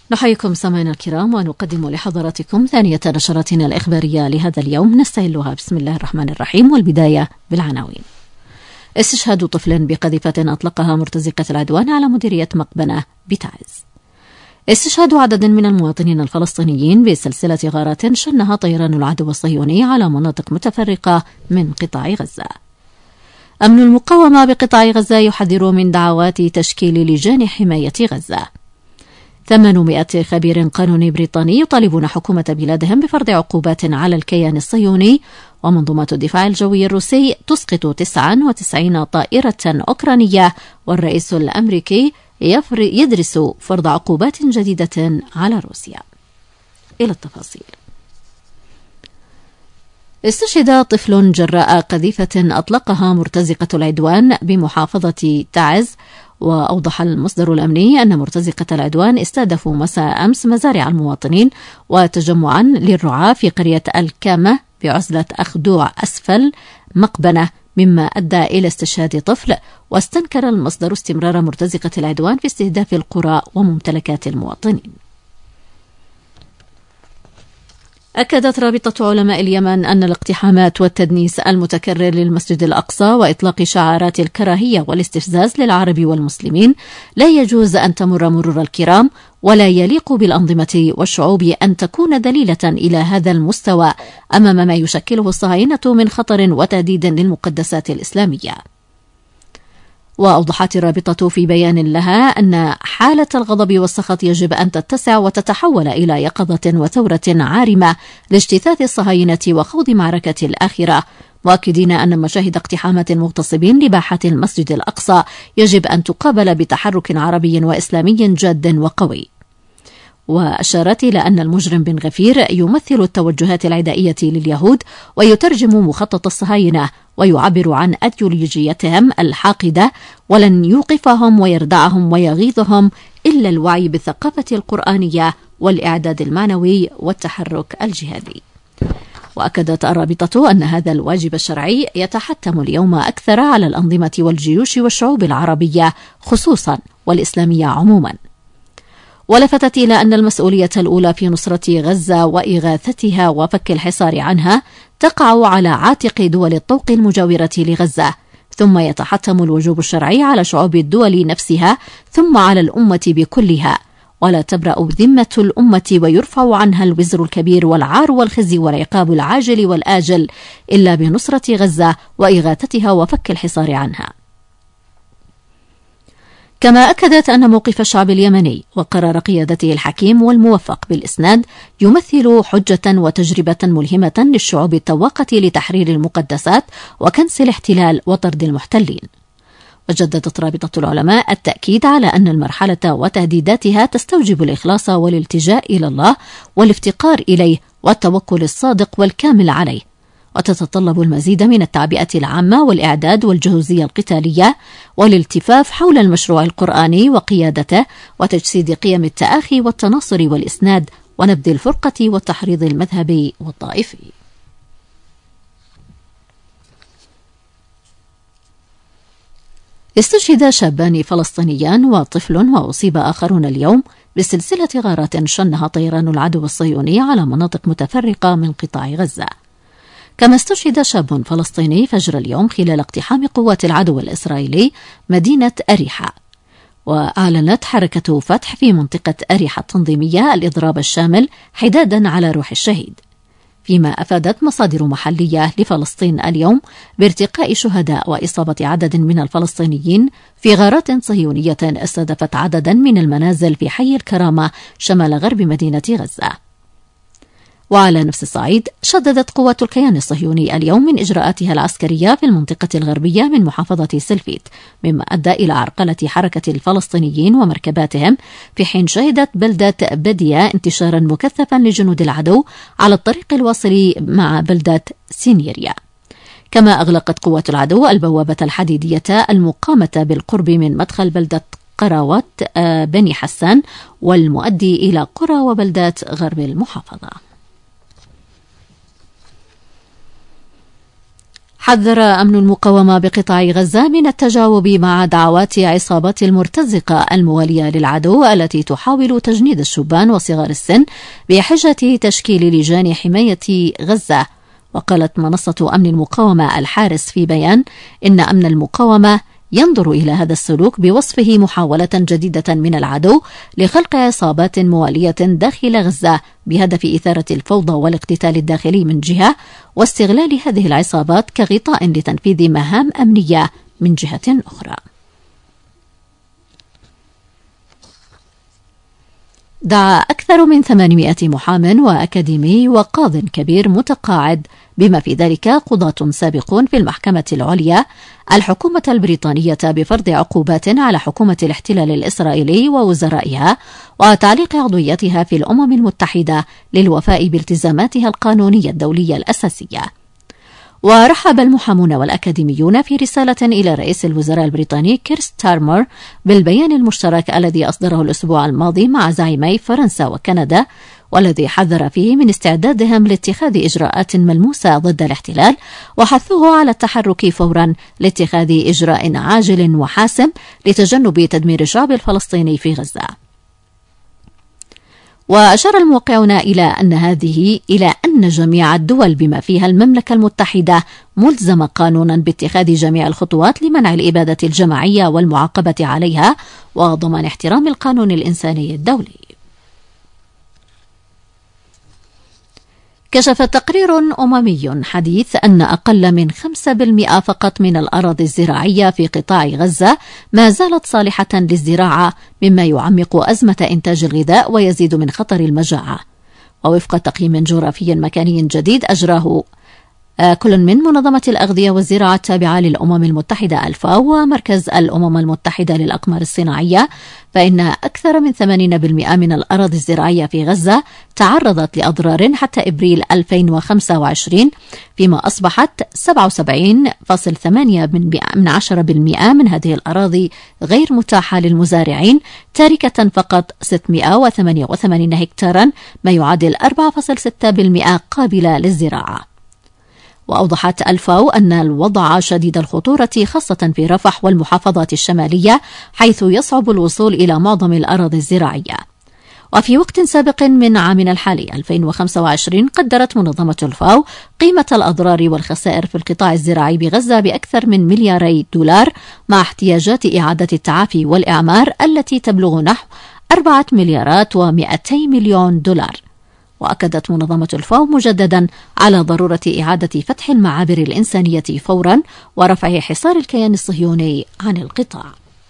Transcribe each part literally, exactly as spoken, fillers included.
نحييكم سمعنا الكرام ونقدم لحضراتكم ثانية نشراتنا الإخبارية لهذا اليوم، نستهلها بسم الله الرحمن الرحيم. والبداية بالعناوين. استشهاد طفل بقذيفة أطلقها مرتزقة العدوان على مديرية مقبنة بتعز. استشهاد عدد من المواطنين الفلسطينيين بسلسلة غارات شنها طيران العدو الصهيوني على مناطق متفرقة من قطاع غزة. أمن المقاومة بقطاع غزة يحذر من دعوات تشكيل لجان حماية غزة. ثمانمائة خبير قانوني بريطاني يطالبون حكومة بلادهم بفرض عقوبات على الكيان الصهيوني. ومنظومة الدفاع الجوي الروسي تسقط تسعة وتسعين طائرة أوكرانية. والرئيس الأمريكي يدرس فرض عقوبات جديدة على روسيا. إلى التفاصيل. استشهد طفل جراء قذيفة أطلقها مرتزقة العدوان بمحافظة تعز. وأوضح المصدر الأمني أن مرتزقة العدوان استهدفوا مساء أمس مزارع المواطنين وتجمعا للرعاة في قرية الكامة بعزلة أخدوع أسفل مقبنة، مما أدى إلى استشهاد طفل. واستنكر المصدر استمرار مرتزقة العدوان في استهداف القرى وممتلكات المواطنين. أكدت رابطة علماء اليمن أن الاقتحامات والتدنيس المتكرر للمسجد الأقصى وإطلاق شعارات الكراهية والاستفزاز للعرب والمسلمين لا يجوز أن تمر مرور الكرام، ولا يليق بالأنظمة والشعوب أن تكون دليلة إلى هذا المستوى أمام ما يشكله الصهاينة من خطر وتهديد للمقدسات الإسلامية. وأوضحت الرابطة في بيان لها أن حالة الغضب والسخط يجب أن تتسع وتتحول إلى يقظة وثورة عارمة لاجتثاث الصهاينة وخوض معركة الآخرة، مؤكدين أن مشاهد اقتحامات المغتصبين لباحة المسجد الأقصى يجب أن تقابل بتحرك عربي وإسلامي جاد وقوي. وأشارت إلى أن المجرم بن غفير يمثل التوجهات العدائية لليهود ويترجم مخطط الصهاينة ويعبر عن أيديولوجيتهم الحاقدة، ولن يوقفهم ويردعهم ويغيظهم إلا الوعي بالثقافة القرآنية والإعداد المعنوي والتحرك الجهادي. وأكدت الرابطة أن هذا الواجب الشرعي يتحتم اليوم أكثر على الأنظمة والجيوش والشعوب العربية خصوصا والإسلامية عموما. ولفتت إلى أن المسؤولية الأولى في نصرة غزة وإغاثتها وفك الحصار عنها تقع على عاتق دول الطوق المجاورة لغزة، ثم يتحتم الوجوب الشرعي على شعوب الدول نفسها، ثم على الأمة بكلها، ولا تبرأ ذمة الأمة ويرفع عنها الوزر الكبير والعار والخزي والعقاب العاجل والآجل إلا بنصرة غزة وإغاثتها وفك الحصار عنها. كما أكدت أن موقف الشعب اليمني وقرار قيادته الحكيم والموفق بالإسناد يمثل حجة وتجربة ملهمة للشعوب التواقة لتحرير المقدسات وكنس الاحتلال وطرد المحتلين. وجددت رابطة العلماء التأكيد على أن المرحلة وتهديداتها تستوجب الإخلاص والالتجاء إلى الله والافتقار إليه والتوكل الصادق والكامل عليه، وتتطلب المزيد من التعبئة العامة والإعداد والجهوزية القتالية والالتفاف حول المشروع القرآني وقيادته وتجسيد قيم التآخي والتناصر والإسناد ونبذ الفرقة والتحريض المذهبي والطائفي. استشهد شابان فلسطينيان وطفل وأصيب آخرون اليوم بسلسلة غارات شنها طيران العدو الصهيوني على مناطق متفرقة من قطاع غزة. كما استشهد شاب فلسطيني فجر اليوم خلال اقتحام قوات العدو الإسرائيلي مدينة أريحة. وأعلنت حركة فتح في منطقة أريحة التنظيمية الإضراب الشامل حدادا على روح الشهيد، فيما أفادت مصادر محلية لفلسطين اليوم بارتقاء شهداء وإصابة عدد من الفلسطينيين في غارات صهيونية استهدفت عددا من المنازل في حي الكرامة شمال غرب مدينة غزة. وعلى نفس الصعيد شددت قوات الكيان الصهيوني اليوم من إجراءاتها العسكرية في المنطقة الغربية من محافظة سلفيت، مما أدى إلى عرقلة حركة الفلسطينيين ومركباتهم، في حين شهدت بلدة بدية انتشارا مكثفا لجنود العدو على الطريق الواصل مع بلدة سينيريا. كما أغلقت قوات العدو البوابة الحديدية المقامة بالقرب من مدخل بلدة قراوات بني حسان والمؤدي إلى قرى وبلدات غرب المحافظة. حذر أمن المقاومة بقطاع غزة من التجاوب مع دعوات عصابات المرتزقة الموالية للعدو التي تحاول تجنيد الشبان وصغار السن بحجة تشكيل لجان حماية غزة. وقالت منصة أمن المقاومة الحارس في بيان إن أمن المقاومة ينظر إلى هذا السلوك بوصفه محاولة جديدة من العدو لخلق عصابات موالية داخل غزة بهدف إثارة الفوضى والاقتتال الداخلي من جهة، واستغلال هذه العصابات كغطاء لتنفيذ مهام أمنية من جهة أخرى. دعا أكثر من ثمانمائة محام وأكاديمي وقاض كبير متقاعد بما في ذلك قضاة سابقون في المحكمة العليا الحكومة البريطانية بفرض عقوبات على حكومة الاحتلال الإسرائيلي ووزرائها وتعليق عضويتها في الأمم المتحدة للوفاء بالتزاماتها القانونية الدولية الأساسية. ورحب المحامون والأكاديميون في رسالة إلى رئيس الوزراء البريطاني كير ستارمر بالبيان المشترك الذي أصدره الأسبوع الماضي مع زعيمي فرنسا وكندا، والذي حذر فيه من استعدادهم لاتخاذ إجراءات ملموسة ضد الاحتلال، وحثوه على التحرك فورا لاتخاذ إجراء عاجل وحاسم لتجنب تدمير الشعب الفلسطيني في غزة. وأشار الموقعون إلى أن هذه إلى أن جميع الدول بما فيها المملكة المتحدة ملزمة قانونا باتخاذ جميع الخطوات لمنع الإبادة الجماعية والمعاقبة عليها وضمان احترام القانون الإنساني الدولي. كشف تقرير أممي حديث أن أقل من خمسة بالمئة فقط من الأراضي الزراعية في قطاع غزة ما زالت صالحة للزراعة، مما يعمق أزمة إنتاج الغذاء ويزيد من خطر المجاعة. ووفق تقييم جغرافي مكاني جديد أجراه كل من منظمة الأغذية والزراعة التابعة للأمم المتحدة الفاو ومركز الأمم المتحدة للأقمار الصناعية، فإن أكثر من ثمانين بالمئة من الأراضي الزراعية في غزة تعرضت لأضرار حتى إبريل ألفين وخمسة وعشرين، فيما أصبحت سبعة وسبعين فاصلة ثمانية بالمئة من هذه الأراضي غير متاحة للمزارعين، تاركة فقط ستمئة وثمانية وثمانين هكتارا ما يعادل أربعة فاصلة ستة بالمئة قابلة للزراعة. وأوضحت الفاو أن الوضع شديد الخطورة خاصة في رفح والمحافظات الشمالية، حيث يصعب الوصول إلى معظم الأراضي الزراعية. وفي وقت سابق من عامنا الحالي ألفين وخمسة وعشرين قدرت منظمة الفاو قيمة الأضرار والخسائر في القطاع الزراعي بغزة بأكثر من ملياري دولار، مع احتياجات إعادة التعافي والإعمار التي تبلغ نحو أربعة مليارات ومئتي مليون دولار. وأكدت منظمة الفاو مجددا على ضرورة إعادة فتح المعابر الإنسانية فورا ورفع حصار الكيان الصهيوني عن القطاع.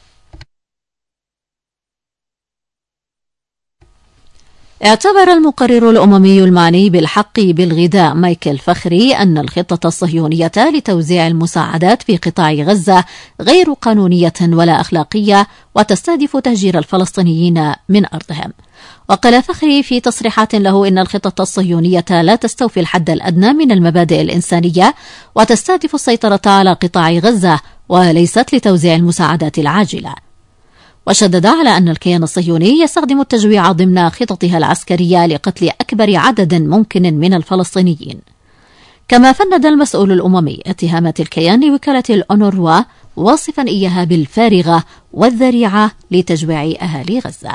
اعتبر المقرر الأممي المعني بالحق بالغذاء مايكل فخري أن الخطة الصهيونية لتوزيع المساعدات في قطاع غزة غير قانونية ولا أخلاقية وتستهدف تهجير الفلسطينيين من أرضهم. وقال فخري في تصريحات له إن الخطة الصهيونية لا تستوفي الحد الأدنى من المبادئ الإنسانية وتستهدف السيطرة على قطاع غزة وليست لتوزيع المساعدات العاجلة. وشدد على أن الكيان الصهيوني يستخدم التجويع ضمن خططها العسكرية لقتل أكبر عدد ممكن من الفلسطينيين. كما فند المسؤول الأممي اتهامات الكيان لوكالة الأونروا واصفا إياها بالفارغة والذريعة لتجويع أهالي غزة.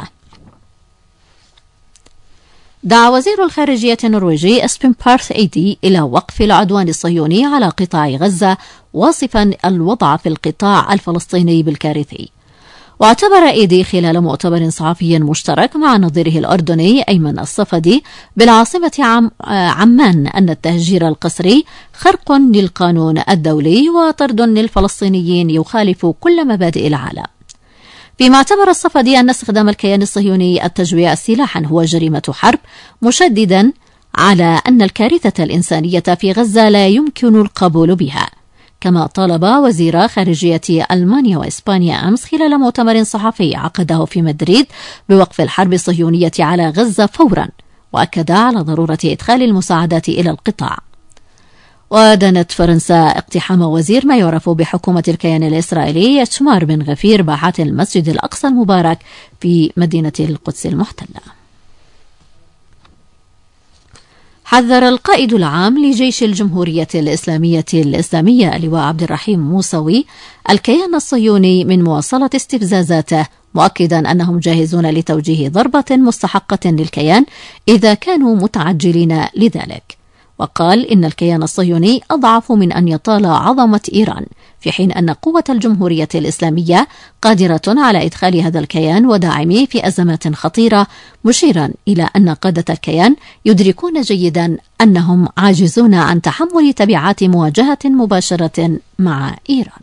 دعا وزير الخارجية النرويجي أسبين بارث إيدي إلى وقف العدوان الصهيوني على قطاع غزة، واصفا الوضع في القطاع الفلسطيني بالكارثي. واعتبر إيدي خلال مؤتمر صحفي مشترك مع نظيره الأردني أيمن الصفدي بالعاصمة عم عمان أن التهجير القسري خرق للقانون الدولي وطرد للفلسطينيين يخالف كل مبادئ العالم. فيما اعتبر الصفدي أن استخدام الكيان الصهيوني التجويع سلاحا هو جريمة حرب، مشددا على أن الكارثة الإنسانية في غزة لا يمكن القبول بها. كما طالب وزير خارجية ألمانيا وإسبانيا أمس خلال مؤتمر صحفي عقده في مدريد بوقف الحرب الصهيونية على غزة فورا، وأكد على ضرورة إدخال المساعدات إلى القطاع. ودانت فرنسا اقتحام وزير ما يعرف بحكومة الكيان الإسرائيلي إتمار بن غفير باحات المسجد الأقصى المبارك في مدينة القدس المحتلة. حذر القائد العام لجيش الجمهورية الإسلامية الإسلامية اللواء عبد الرحيم موسوي الكيان الصهيوني من مواصلة استفزازاته، مؤكدا أنهم جاهزون لتوجيه ضربة مستحقة للكيان إذا كانوا متعجلين لذلك. وقال إن الكيان الصهيوني أضعف من أن يطال عظمة إيران، في حين أن قوة الجمهورية الإسلامية قادرة على إدخال هذا الكيان وداعميه في أزمات خطيرة، مشيرا إلى أن قادة الكيان يدركون جيدا أنهم عاجزون عن تحمل تبعات مواجهة مباشرة مع إيران.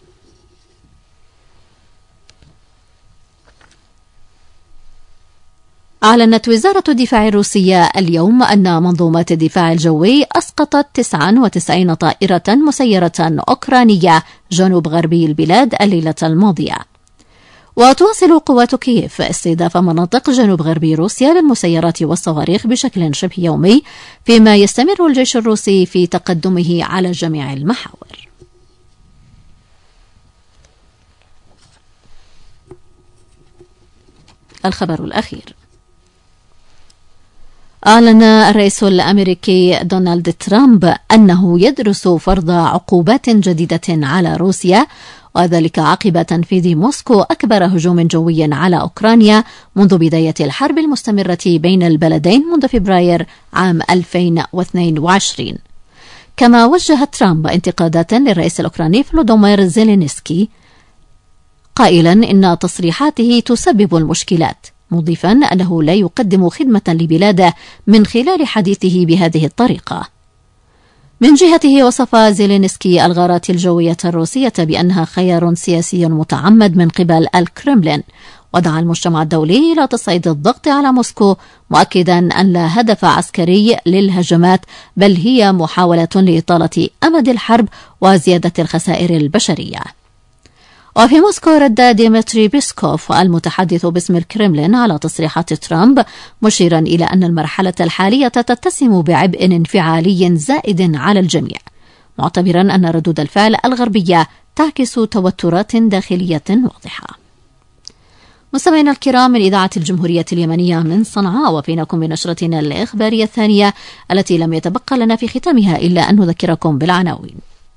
أعلنت وزارة الدفاع الروسية اليوم أن منظومات الدفاع الجوي أسقطت تسعة وتسعين طائرة مسيرة أوكرانية جنوب غربي البلاد الليلة الماضية. وتواصل قوات كييف استهداف مناطق جنوب غربي روسيا للمسيرات والصواريخ بشكل شبه يومي، فيما يستمر الجيش الروسي في تقدمه على جميع المحاور. الخبر الأخير: أعلن الرئيس الأمريكي دونالد ترامب أنه يدرس فرض عقوبات جديدة على روسيا، وذلك عقب تنفيذ موسكو أكبر هجوم جوي على أوكرانيا منذ بداية الحرب المستمرة بين البلدين منذ فبراير عام ألفين واثنين وعشرين. كما وجه ترامب انتقادات للرئيس الأوكراني فلودومير زيلينسكي قائلا إن تصريحاته تسبب المشكلات، مضيفا أنه لا يقدم خدمة لبلاده من خلال حديثه بهذه الطريقة. من جهته وصف زيلينسكي الغارات الجوية الروسية بأنها خيار سياسي متعمد من قبل الكرملين، ودعا المجتمع الدولي إلى تصعيد الضغط على موسكو، مؤكدا أن لا هدف عسكري للهجمات بل هي محاولة لإطالة أمد الحرب وزيادة الخسائر البشرية. وفي موسكو رد ديمتري بيسكوف المتحدث باسم الكرملين على تصريحات ترامب، مشيرا إلى أن المرحلة الحالية تتسم بعبء انفعالي زائد على الجميع، معتبرا أن ردود الفعل الغربية تعكس توترات داخلية واضحة. مستمعينا الكرام، من إذاعة الجمهورية اليمنية من صنعاء، وفيناكم بنشرتنا الإخبارية الثانية التي لم يتبقى لنا في ختامها إلا أن نذكركم بالعناوين.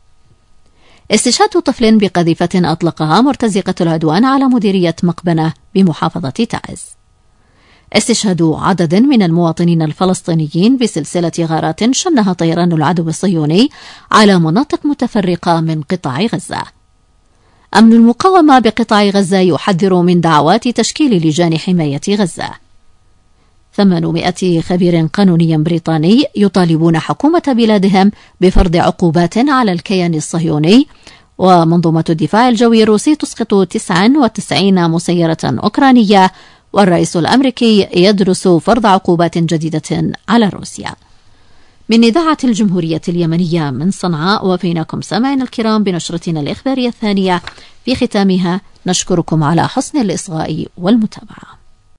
استشهاد طفل بقذيفة أطلقها مرتزقة العدوان على مديرية مقبنة بمحافظة تعز. استشهاد عدد من المواطنين الفلسطينيين بسلسلة غارات شنها طيران العدو الصهيوني على مناطق متفرقة من قطاع غزة. أمن المقاومة بقطاع غزة يحذر من دعوات تشكيل لجان حماية غزة. ثمانمائة خبير قانوني بريطاني يطالبون حكومة بلادهم بفرض عقوبات على الكيان الصهيوني. ومنظومة الدفاع الجوي الروسي تسقط تسعة وتسعين مسيرة أوكرانية. والرئيس الأمريكي يدرس فرض عقوبات جديدة على روسيا. من إذاعة الجمهورية اليمنية من صنعاء، وفيناكم سامعينا الكرام بنشرتنا الإخبارية الثانية. في ختامها نشكركم على حسن الإصغاء والمتابعة.